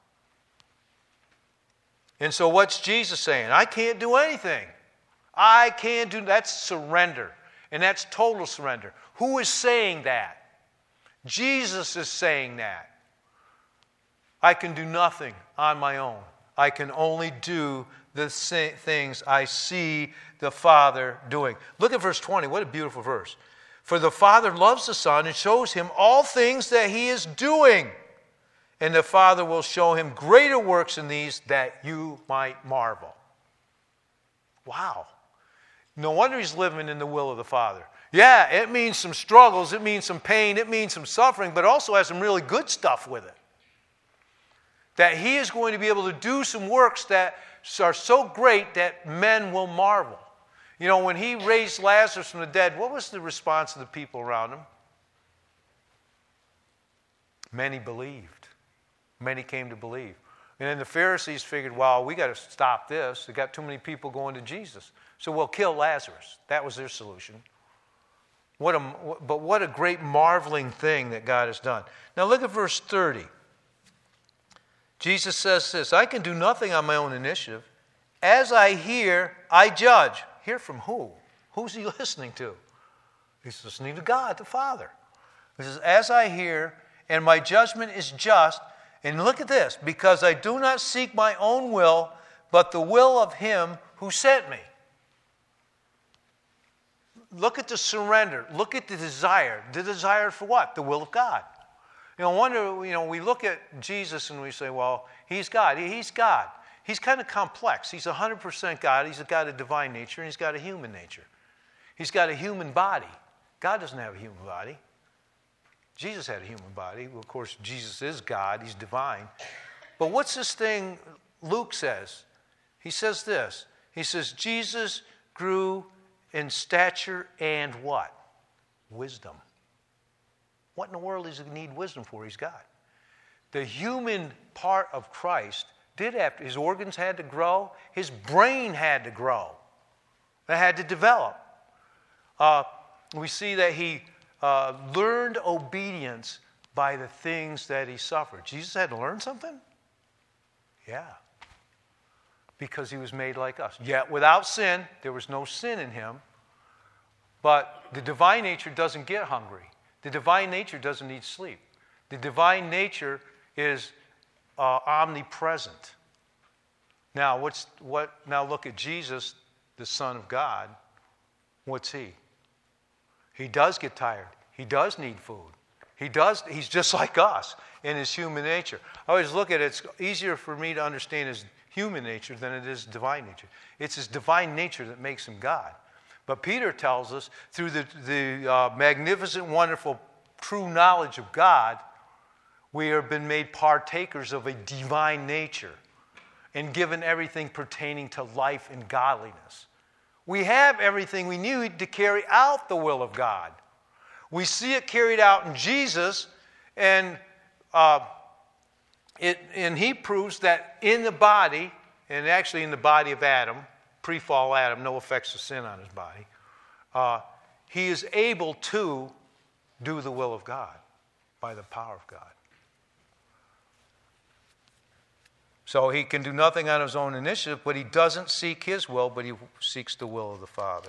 And so what's Jesus saying? I can't do anything. I can't do, that's surrender. And that's total surrender. Who is saying that? Jesus is saying that. I can do nothing on my own. I can only do the things I see the Father doing. Look at verse 20. What a beautiful verse. For the Father loves the Son and shows Him all things that He is doing. And the Father will show Him greater works than these that you might marvel. Wow. No wonder He's living in the will of the Father. Yeah, it means some struggles, it means some pain, it means some suffering, but also has some really good stuff with it. That He is going to be able to do some works that are so great that men will marvel. You know, when He raised Lazarus from the dead, what was the response of the people around Him? Many believed. Many came to believe. And then the Pharisees figured, well, we got to stop this. They got too many people going to Jesus. So we'll kill Lazarus. That was their solution. But what a great marveling thing that God has done. Now look at verse 30. Jesus says this, I can do nothing on my own initiative. As I hear, I judge. Hear from who? Who's He listening to? He's listening to God, the Father. He says, as I hear, and my judgment is just. And look at this, because I do not seek my own will, but the will of Him who sent me. Look at the surrender. Look at the desire. The desire for what? The will of God. We look at Jesus and we say, well, He's God. He's God. He's kind of complex. He's 100% God. He's got a divine nature and He's got a human nature. He's got a human body. God doesn't have a human body. Jesus had a human body. Well, of course, Jesus is God. He's divine. But what's this thing Luke says? He says this. He says, Jesus grew in stature and what? Wisdom. What in the world does He need wisdom for? He's God. The human part of Christ did have to, His organs had to grow. His brain had to grow. It had to develop. We see that He learned obedience by the things that He suffered. Jesus had to learn something? Yeah. Because He was made like us. Yet without sin, there was no sin in Him. But the divine nature doesn't get hungry. The divine nature doesn't need sleep. The divine nature is omnipresent. Now, now look at Jesus, the Son of God. What's he? He does get tired. He does need food. He's just like us in his human nature. I always look at it, it's easier for me to understand his human nature than it is divine nature. It's his divine nature that makes him God. But Peter tells us, through the magnificent, wonderful, true knowledge of God, we have been made partakers of a divine nature and given everything pertaining to life and godliness. We have everything we need to carry out the will of God. We see it carried out in Jesus, and he proves that in the body, and actually in the body of Adam, pre-fall Adam, no effects of sin on his body, he is able to do the will of God by the power of God. So he can do nothing on his own initiative, but he doesn't seek his will, but he seeks the will of the Father.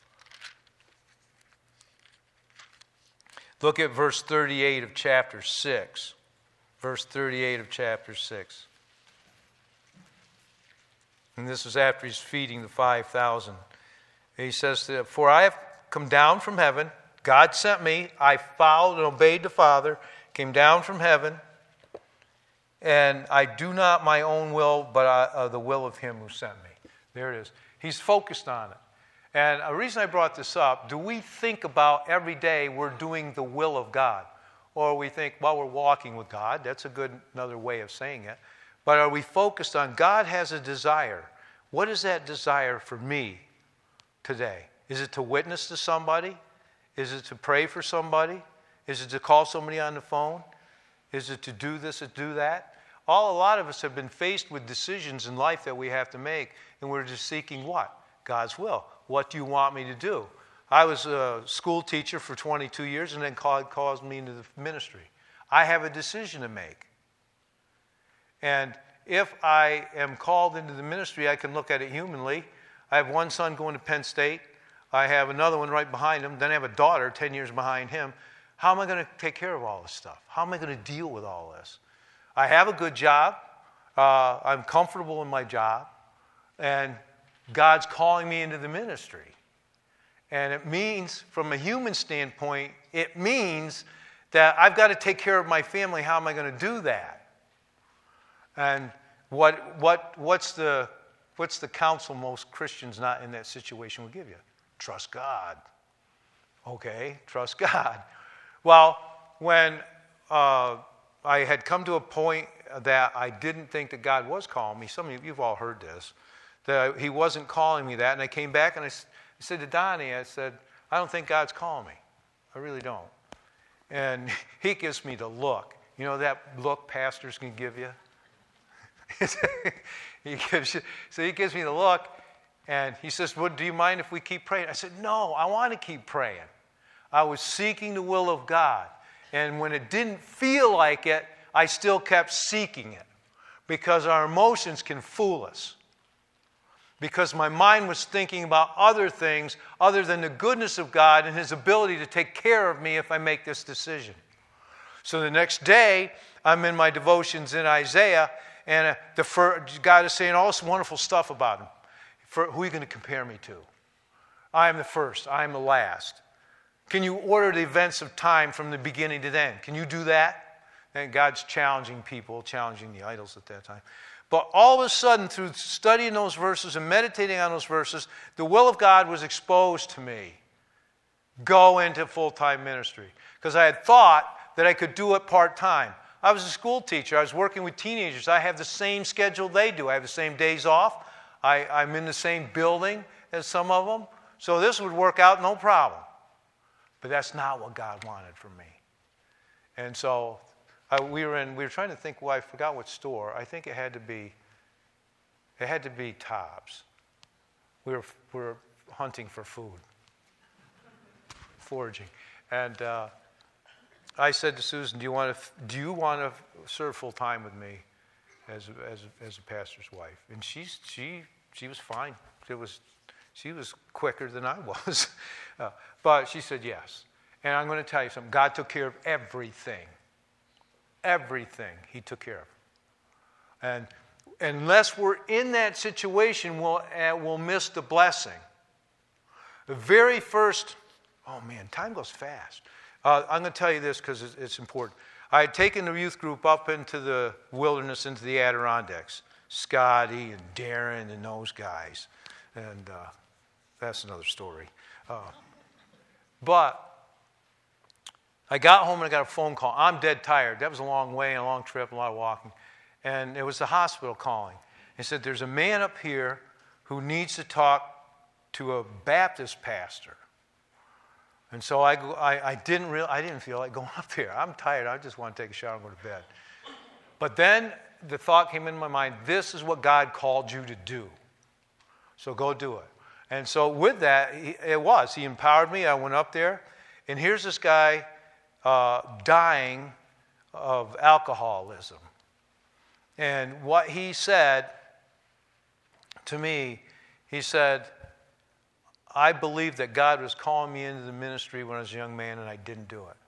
Look at verse 38 of chapter 6. Verse 38 of chapter 6. And this is after he's feeding the 5,000. He says, "For I have come down from heaven. God sent me. I followed and obeyed the Father. Came down from heaven. And I do not my own will, but the will of him who sent me." There it is. He's focused on it. And a reason I brought this up, do we think about every day we're doing the will of God? Or we think, well, we're walking with God. That's another way of saying it. But are we focused on God has a desire? What is that desire for me today? Is it to witness to somebody? Is it to pray for somebody? Is it to call somebody on the phone? Is it to do this or do that? A lot of us have been faced with decisions in life that we have to make, and we're just seeking what? God's will. What do you want me to do? I was a school teacher for 22 years, and then God calls me into the ministry. I have a decision to make. And if I am called into the ministry, I can look at it humanly. I have one son going to Penn State. I have another one right behind him. Then I have a daughter 10 years behind him. How am I going to take care of all this stuff? How am I going to deal with all this? I have a good job. I'm comfortable in my job. And God's calling me into the ministry. And it means, from a human standpoint, it means that I've got to take care of my family. How am I going to do that? And what's the counsel most Christians not in that situation will give you? Trust God. Okay, trust God. Well, when I had come to a point that I didn't think that God was calling me, some of you've all heard this, that he wasn't calling me that, and I came back and I said to Donnie, I said, I don't think God's calling me. I really don't. And he gives me the look. You know that look pastors can give you? he gives me the look, and he says, well, do you mind if we keep praying? I said, no, I want to keep praying. I was seeking the will of God. And when it didn't feel like it, I still kept seeking it. Because our emotions can fool us. Because my mind was thinking about other things other than the goodness of God and his ability to take care of me if I make this decision. So the next day, I'm in my devotions in Isaiah, and God is saying all this wonderful stuff about him. Who are you going to compare me to? I am the first. I am the last. Can you order the events of time from the beginning to the end? Can you do that? And God's challenging people, challenging the idols at that time. But all of a sudden, through studying those verses and meditating on those verses, the will of God was exposed to me. Go into full-time ministry. Because I had thought that I could do it part-time. I was a school teacher. I was working with teenagers. I have the same schedule they do. I have the same days off. I'm in the same building as some of them. So this would work out no problem. But that's not what God wanted from me. And so we were trying to think, well, I forgot what store. I think it had to be Tops. We were hunting for food, foraging. And I said to Susan, do you want to serve full time with me as a pastor's wife? And she was fine. She was quicker than I was. But she said yes. And I'm going to tell you something. God took care of everything. Everything He took care of. And unless we're in that situation, we'll miss the blessing. The very first, oh man, time goes fast. I'm going to tell you this because it's important. I had taken the youth group up into the wilderness, into the Adirondacks. Scotty and Darren and those guys. And that's another story. But I got home and I got a phone call. I'm dead tired. That was a long way, a long trip, a lot of walking. And it was the hospital calling. He said, there's a man up here who needs to talk to a Baptist pastor. And so I didn't feel like going up there. I'm tired. I just want to take a shower and go to bed. But then the thought came into my mind, this is what God called you to do. So go do it. And so with that, He empowered me. I went up there. And here's this guy dying of alcoholism. And what he said to me, he said, I believed that God was calling me into the ministry when I was a young man, and I didn't do it.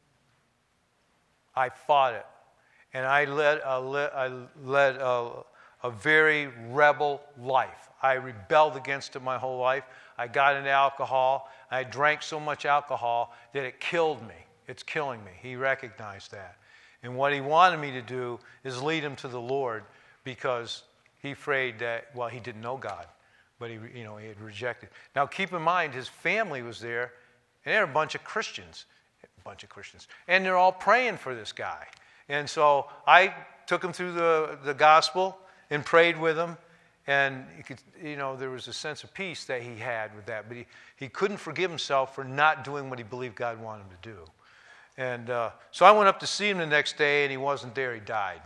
I fought it. And I led a very rebel life. I rebelled against it my whole life. I got into alcohol. I drank so much alcohol that it killed me. It's killing me. He recognized that. And what he wanted me to do is lead him to the Lord because he afraid that, well, he didn't know God, but he had rejected. Now, keep in mind, his family was there, and they're a bunch of Christians. And they're all praying for this guy. And so I took him through the gospel and prayed with him. And there was a sense of peace that he had with that. But he couldn't forgive himself for not doing what he believed God wanted him to do. And so I went up to see him the next day, and he wasn't there. He died.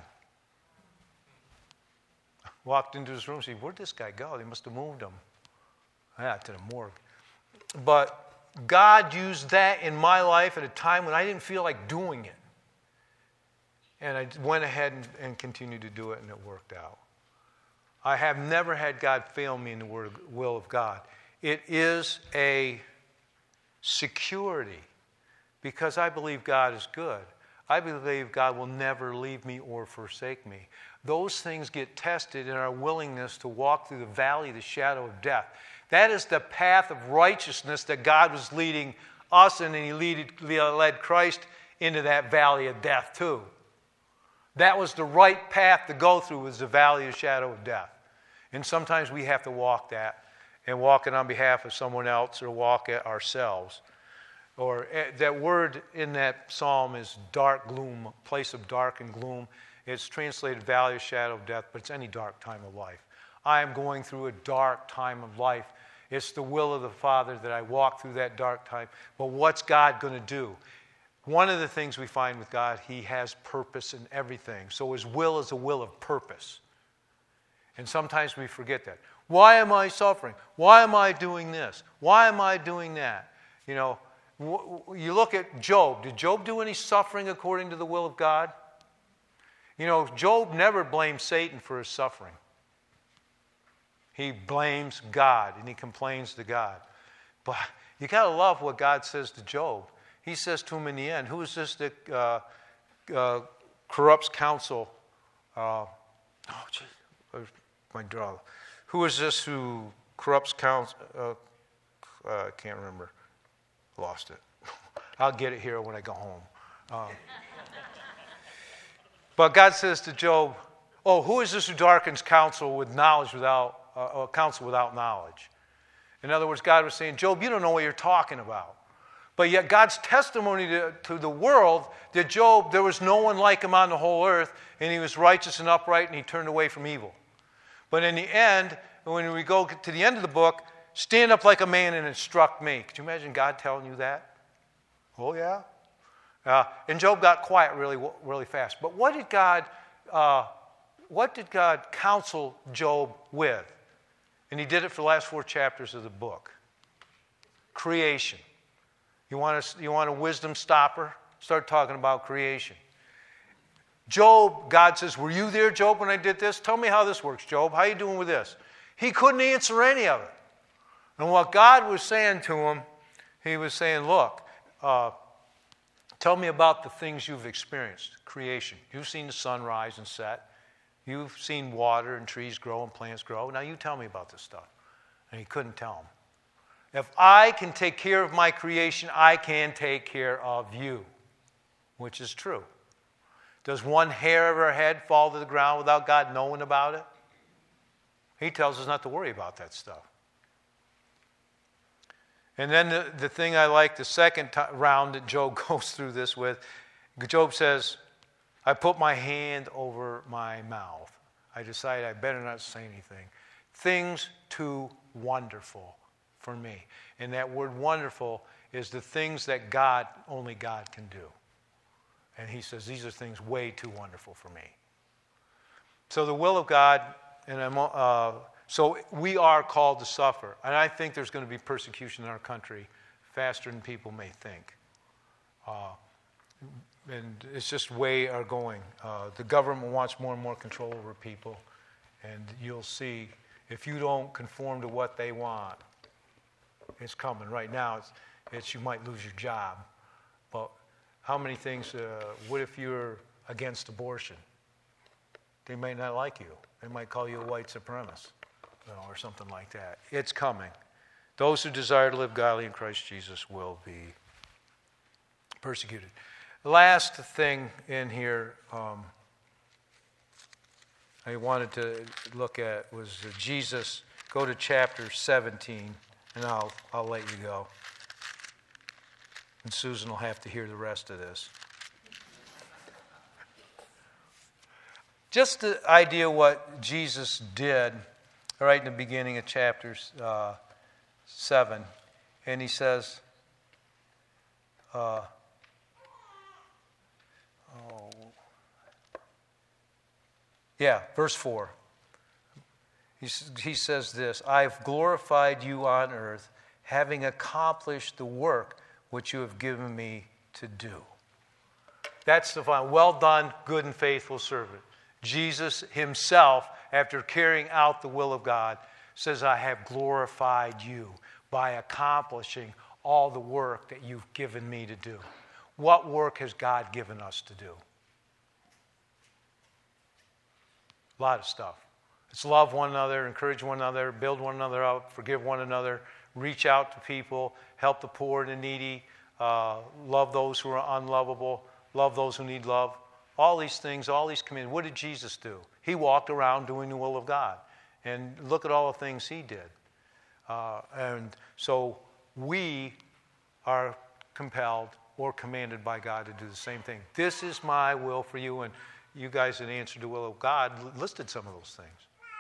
Walked into his room and said, where'd this guy go? They must have moved him. To the morgue. But God used that in my life at a time when I didn't feel like doing it. And I went ahead and continued to do it, and it worked out. I have never had God fail me in the will of God. It is a security because I believe God is good. I believe God will never leave me or forsake me. Those things get tested in our willingness to walk through the valley of the shadow of death. That is the path of righteousness that God was leading us in, and He led Christ into that valley of death too. That was the right path to go through, was the valley of shadow of death. And sometimes we have to walk that, and walk it on behalf of someone else, or walk it ourselves. Or that word in that psalm is dark gloom, place of dark and gloom. It's translated valley of shadow of death, but it's any dark time of life. I am going through a dark time of life. It's the will of the Father that I walk through that dark time. But what's God going to do? One of the things we find with God, He has purpose in everything. So His will is a will of purpose. And sometimes we forget that. Why am I suffering? Why am I doing this? Why am I doing that? You look at Job. Did Job do any suffering according to the will of God? Job never blamed Satan for his suffering. He blames God, and he complains to God. But you got to love what God says to Job. He says to him in the end, who is this that corrupts counsel? My draw. Who is this who corrupts counsel? I can't remember. Lost it. I'll get it here when I go home. But God says to Job, who is this who darkens counsel with knowledge counsel without knowledge? In other words, God was saying, Job, you don't know what you're talking about. But yet God's testimony to the world that Job, there was no one like him on the whole earth, and he was righteous and upright, and he turned away from evil. But in the end, when we go to the end of the book, stand up like a man and instruct me. Could you imagine God telling you that? Oh, yeah. And Job got quiet really, really fast. But what did God counsel Job with? And He did it for the last 4 chapters of the book. Creation. You want a wisdom stopper? Start talking about creation. Job, God says, were you there, Job, when I did this? Tell me how this works, Job. How are you doing with this? He couldn't answer any of it. And what God was saying to him, He was saying, look, tell me about the things you've experienced. Creation. You've seen the sun rise and set. You've seen water and trees grow and plants grow. Now you tell me about this stuff. And he couldn't tell him. If I can take care of my creation, I can take care of you, which is true. Does one hair of our head fall to the ground without God knowing about it? He tells us not to worry about that stuff. And then the thing I like, the second round that Job goes through this with, Job says, I put my hand over my mouth. I decided I better not say anything. Things too wonderful for me. And that word wonderful is the things that only God can do. And he says, these are things way too wonderful for me. So the will of God, so we are called to suffer. And I think there's going to be persecution in our country faster than people may think. And it's just way are going. The government wants more and more control over people. And you'll see, if you don't conform to what they want, it's coming. Right now, it's you might lose your job. But how many things, what if you're against abortion? They might not like you. They might call you a white supremacist, or something like that. It's coming. Those who desire to live godly in Christ Jesus will be persecuted. The last thing in here I wanted to look at was Jesus. Go to chapter 17, and I'll let you go. And Susan will have to hear the rest of this. Just the idea what Jesus did, right in the beginning of chapter 7. And he says, verse 4. He says this, I've glorified you on earth, having accomplished the work which you have given me to do. That's the final. Well done, good and faithful servant. Jesus himself, after carrying out the will of God, says, I have glorified you by accomplishing all the work that you've given me to do. What work has God given us to do? A lot of stuff. It's love one another, encourage one another, build one another up, forgive one another, reach out to people, help the poor and the needy, love those who are unlovable, love those who need love. All these things, all these commands. What did Jesus do? He walked around doing the will of God. And look at all the things he did. And so we are compelled or commanded by God to do the same thing. This is my will for you. And you guys, in answer to the will of God, listed some of those things.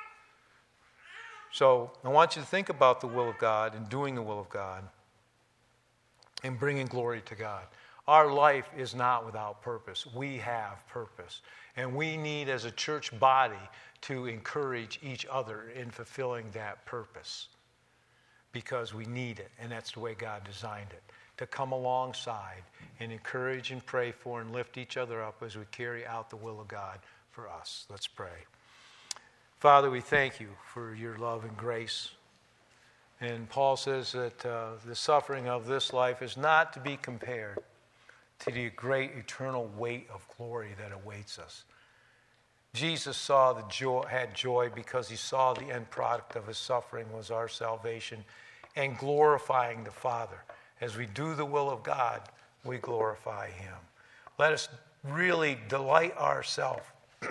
So I want you to think about the will of God and doing the will of God and bringing glory to God. Our life is not without purpose. We have purpose. And we need, as a church body, to encourage each other in fulfilling that purpose. Because we need it, and that's the way God designed it. To come alongside and encourage and pray for and lift each other up as we carry out the will of God for us. Let's pray. Father, we thank you for your love and grace. And Paul says that the suffering of this life is not to be compared to the great eternal weight of glory that awaits us. Jesus had joy because he saw the end product of his suffering was our salvation and glorifying the Father. As we do the will of God, we glorify him. Let us really delight ourselves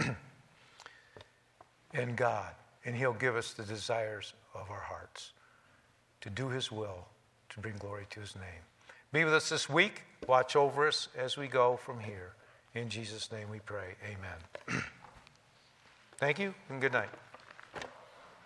in God, and he'll give us the desires of our hearts to do his will, to bring glory to his name. Be with us this week. Watch over us as we go from here. In Jesus' name we pray. Amen. Thank you and good night.